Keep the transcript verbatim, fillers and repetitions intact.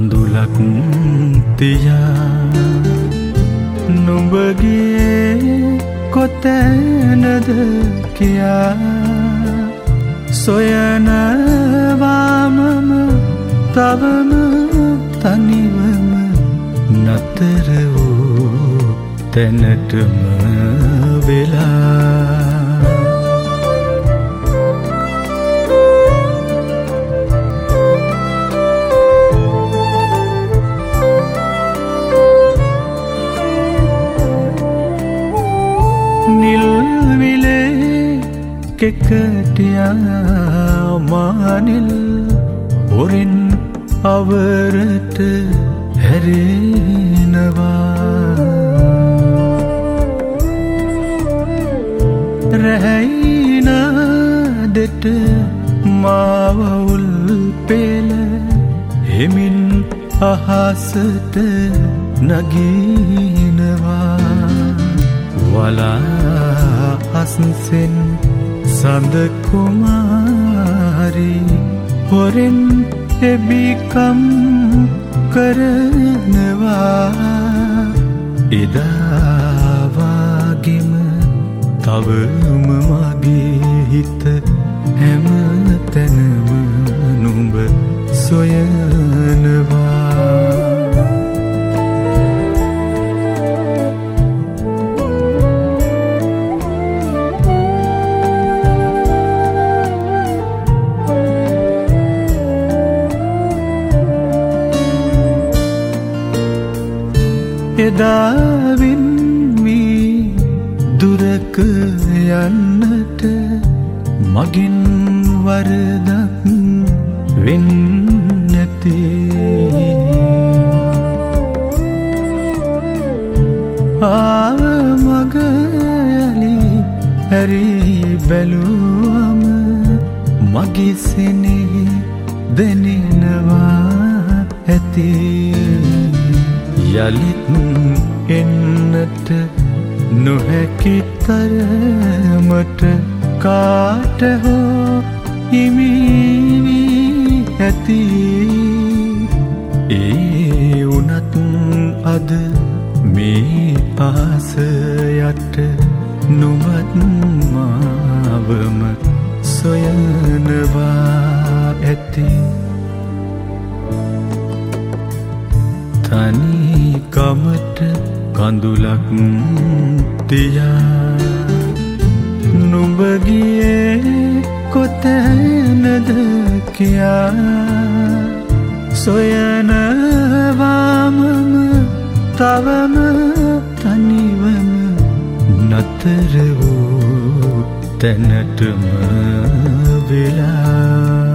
කඳුලක් තියා නුඹගේ කොතැනද කියා සොයනවාමම තවම තනිවම නතර වූ තැනටම වෙලා කෙකටියා මානිල් හොරින් අවරට හැරෙනවා රැහැයිනාදට මාවුල් පෙළ හෙමින් අහසට නගිනවා වලා අස්සෙන් සඳ කුමාරි හොරෙන් එබිකම් කරනවා එදාවාගෙම තවම මගේ හිත හැම තැනම නුඹ සොයනවා එදාවින් වී දුරක යන්නට මගින් වරදක් වෙන්නැති ආව මග යලි හැරි බැලුවම මගේ සෙනෙහි දැනෙනවා ඇති යලිත් එන්නට නොහැකි තරමට කාට හෝ හිමි වී ඇති ඒ උනත් අද මේ පාස යට නුඹත් මාවම සොයනවා ඇති තනිකමට කඳුලක් තියා නුඹ ගියේ කොතැනද කියා සොයනවාමම තවම තනිවම නතර වූ තැනටම වෙලා